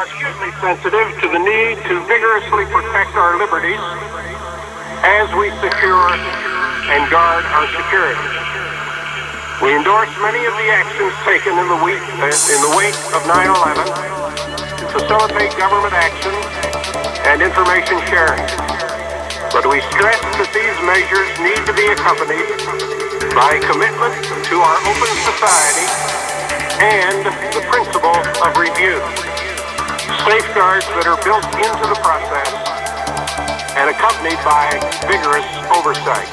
acutely sensitive to the need to vigorously protect our liberties as we secure and guard our security. We endorse many of the actions taken in the wake of 9/11 to facilitate government action and information sharing. But we stress that these measures need to be accompanied by commitment to our open society and the principle of review, safeguards that are built into the process and accompanied by vigorous oversight.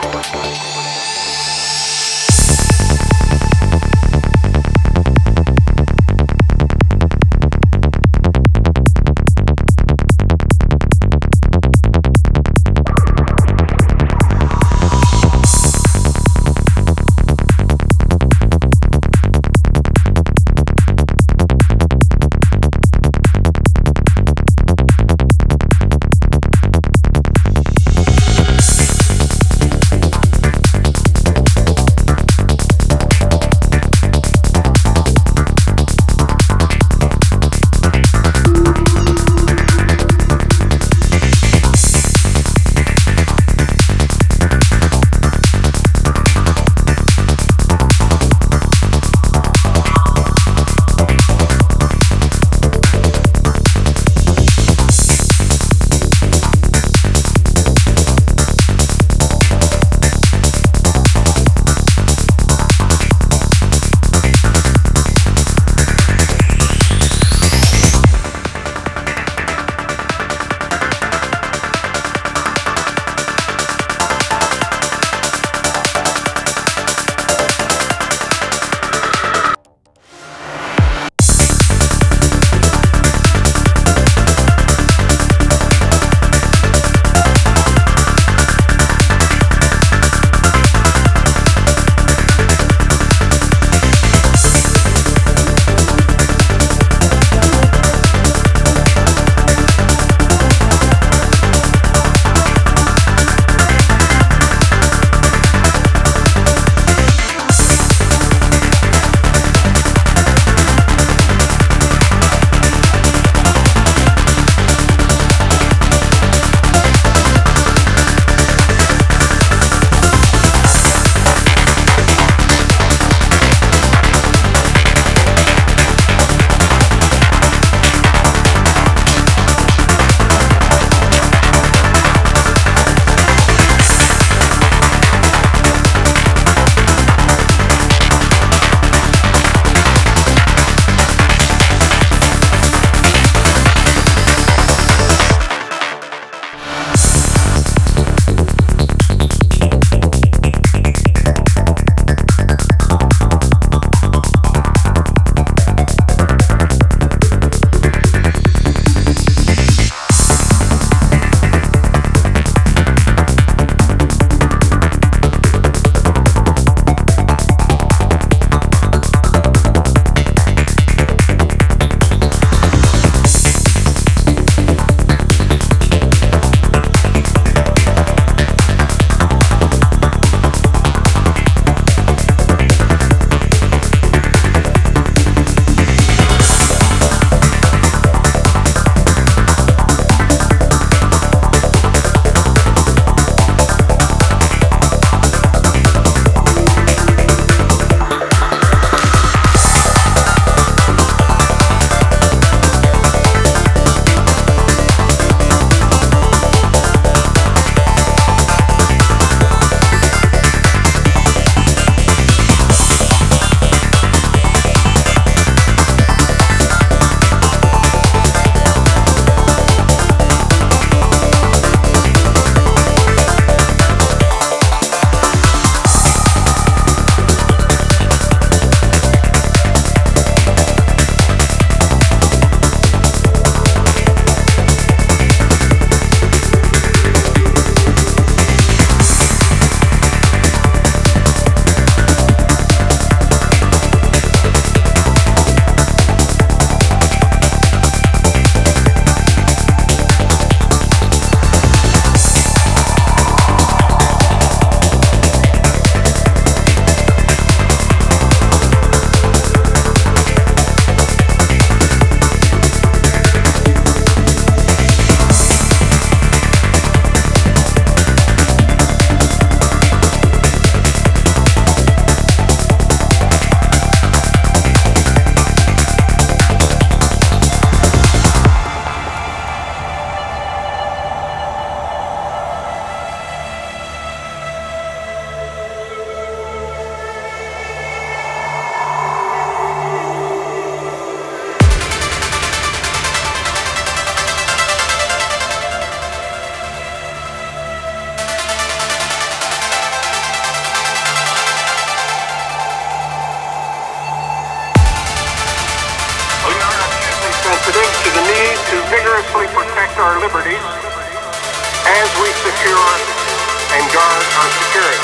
secure and guard our security.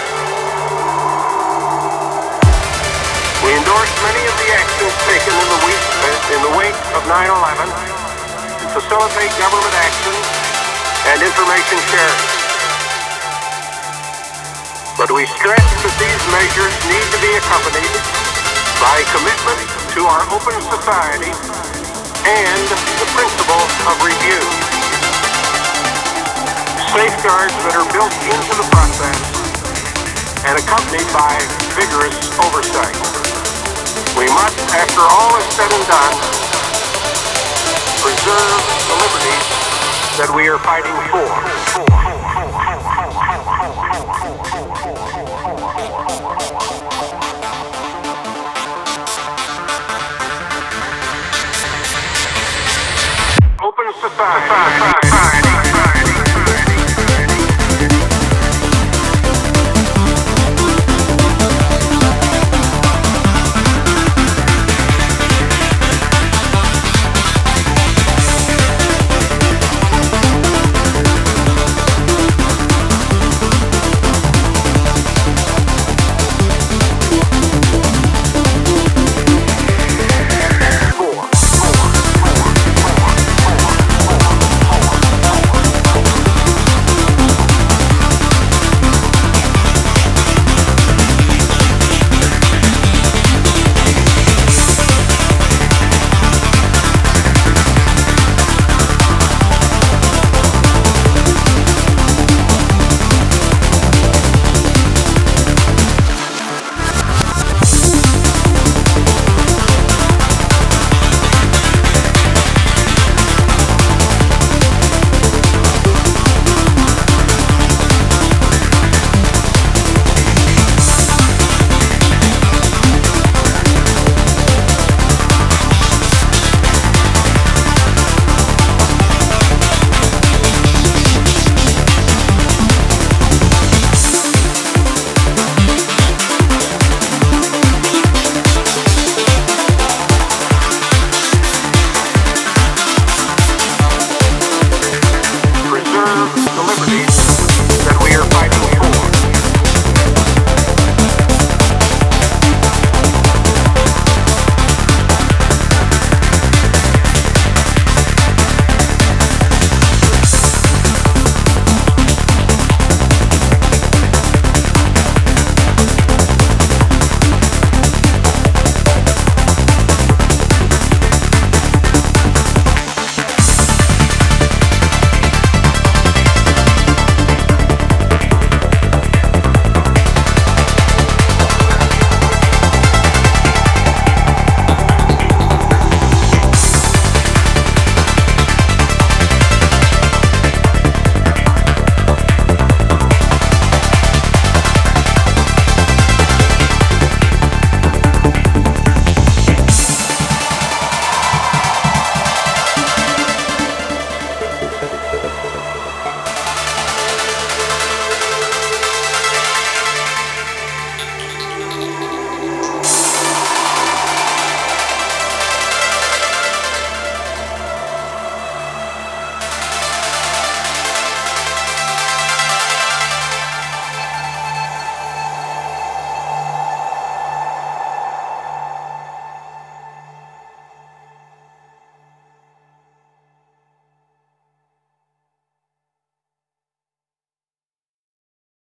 We endorse many of the actions taken in the wake of 9/11 to facilitate government action and information sharing. But we stress that these measures need to be accompanied by commitment to our open society and the principle of review. Safeguards that are built into the process and accompanied by vigorous oversight. We must, after all is said and done, preserve the liberties that we are fighting for. Open society.